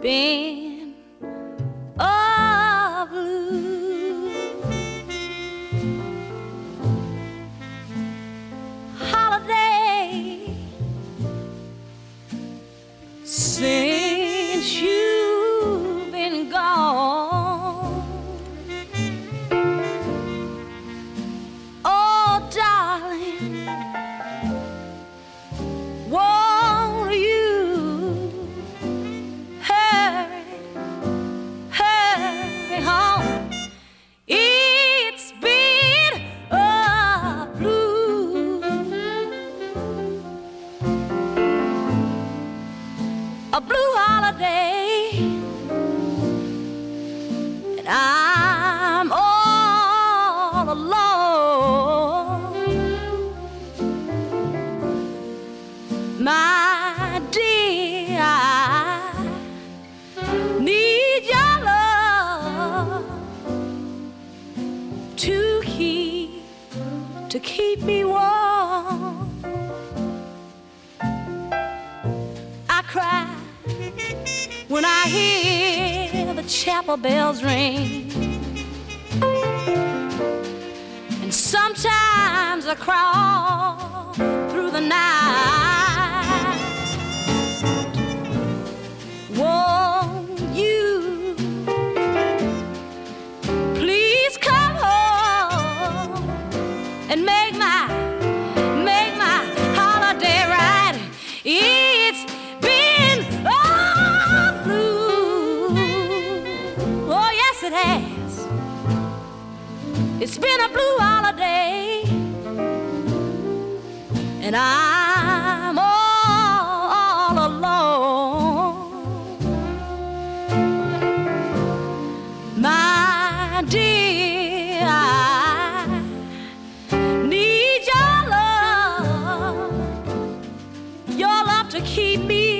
been a blue holiday since you've been gone. Oh, darling, won't you hurry home? It's been a blue holiday, and I'm all alone. My dear, I need your love to keep me warm. I cry when I hear the chapel bells ring, and sometimes I crawl through the night. Won't you please come home and make my holiday right? It's been blue. Oh, yes, it has. It's been a blue holiday, and I'm all alone. My dear, I need your love to keep me